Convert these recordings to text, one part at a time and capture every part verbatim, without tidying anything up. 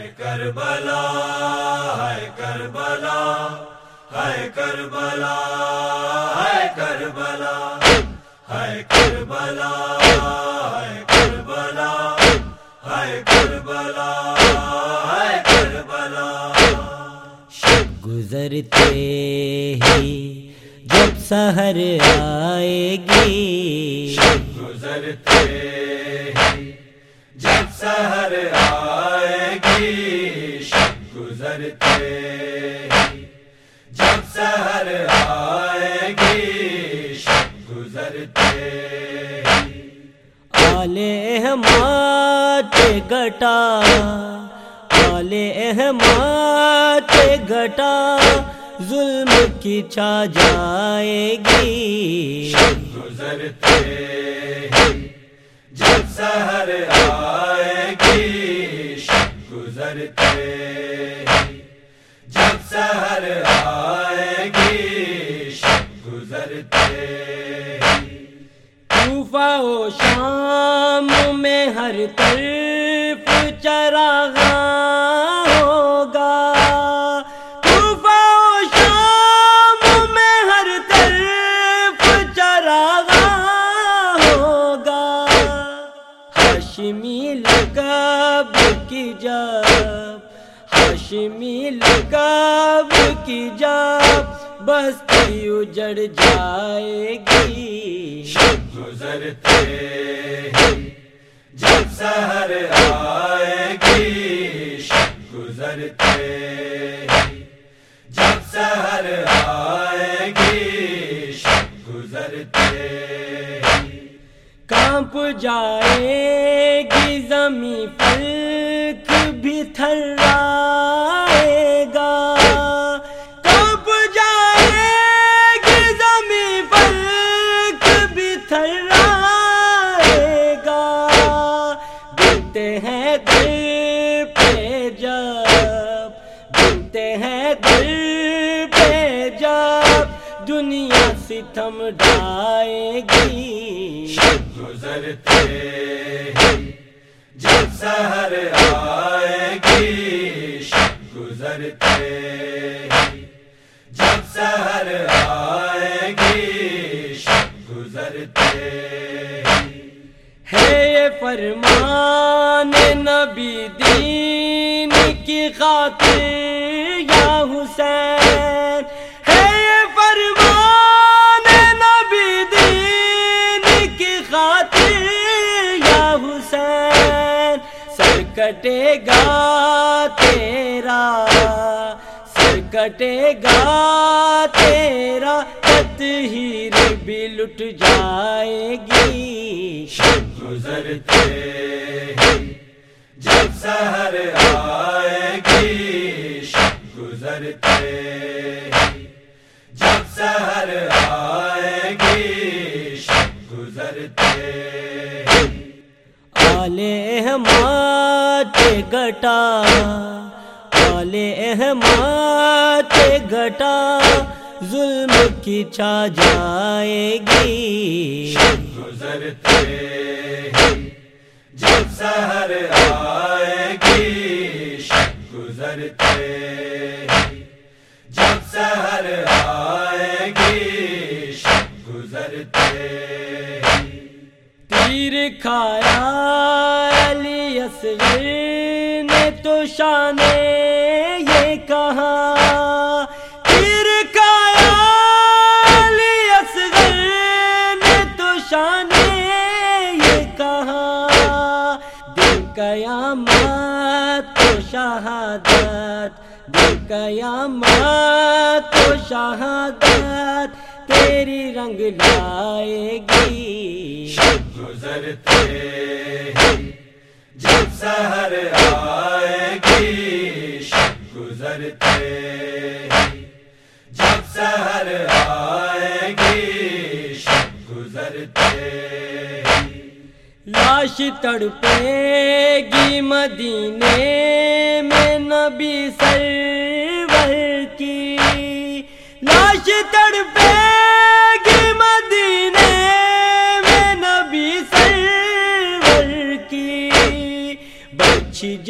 کربلا ہے کربلا ہے کربلا ہے کربلا ہے کربلا ہے کربلا ہے کربلا ہے کربلا شب گزرتے ہی جب سحر آئے گی، شب گزرتے ہی جب سحر آئے گی، شب گزرتے ہی جب سحر آئے گی، شب گزرتے ہی آل احمد گھٹا آل احمد گھٹا ظلم کی چھا جائے گی، شب گزرتے ہی جب سحر آئے گی، شب گزرتے ہی جب سحر آئے گی، شب گزرتے ہی کوفہ و شام میں ہر طرف چراغاں ہوگا، کوفہ و شام میں ہر طرف چراغاں ہوگا، ہاشمی لقب کی جب ہاشمی لقب کی جب بستی اجڑ جائے گی، شب گزرتے ہی جب سحر آئے گی، شب گزرتے ہی جب سحر آئے گی، شب گزرتے ہی کانپ جائے گی زمیں فلک بھی تھرائے گا، کانپ جائے گی زمیں فلک بھی تھرائے گا، بنتے ہیں دل پہ جب بنتے ہیں دل پہ جب دنیا ستم ڈھائے گی، شب گزرتے ہی جب سحر آئے گی، شب گزرتے ہی جب سحر آئے گی، شب گزرتے ہی ہے یہ فرمان نبی دین کی خاطر یا حسین، ہے یہ فرمان نبی دین کی خاطر یا حسین، سر کٹے گا تیرا سر کٹے گا تیرا تطہیر بھی لٹ جائے گی، شب گزرتے ہی جب سحر آئے گی، شب گزرتے ہی جب سحر آئے گی، شب گزرتے ہی آل احمد گھٹا آل احمد گھٹا ظلم کی چھا جائے گی، شب گزرتے ہی جب سحر آئے گی، شب گزرتے ہی جب سحر آئے گی، شب گزرتے ہی تیر کھایا علی اصغر نے تو شان یہ کہا، تیر کھایا علی اصغر نے تو شان یہ کہا، دل قیامت تو شہادت دل قیامت تو شہادت تیری رنگ لائے گی، شب گزرتے ہی جب سحر آئے گی، شب گزرتے ہی جب سحر آئے گی، شب گزرتے ہی لاش تڑپے گی مدینے میں نبی سرور کی، لاش تڑپے گی مدینے میں نبی سرور کی، بچھی جب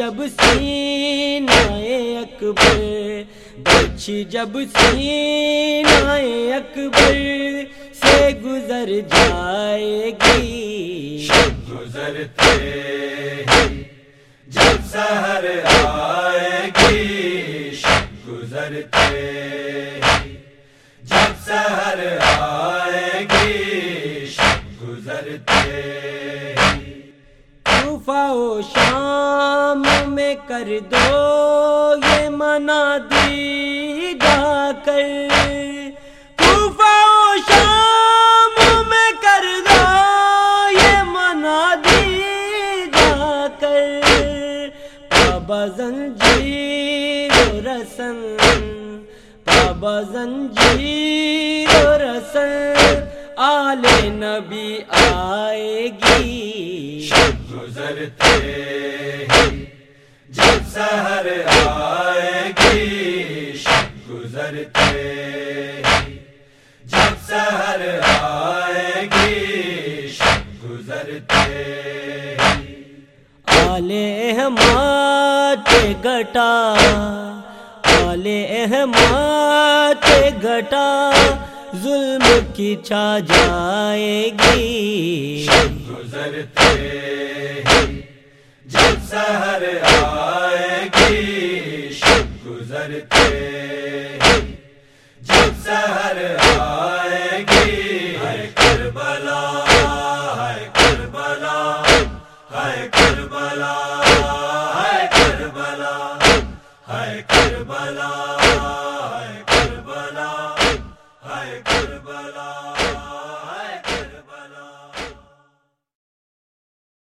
جب سینہ اکبر بچھی جب سینہ اکبر سے گزر جائے گی، گزرتے ہی جب سحر آئے گی، گزرتے ہی جب سحر آئے گی، گزرتے ہی کوفہ و شام میں کر دو یہ منادی جا کر، کوفہ و شام میں کر دو یہ منادی جا کر، پابا زنجیر و رسن، پابا زنجیر و رسن آل نبی آئے گی، گزرتے ہی جب سحر آئے گی، گزرتے ہی جب سحر آئے گی، گزرتے ہی آل احمد گٹا، آل احمد گٹا ظلم کی چھا جائے گی، گزرتے ہی جب سحر آئے گی، گزرتے ہی جب سحر آئے گی، ہے کربلا، ہے کربلا، ہے کربلا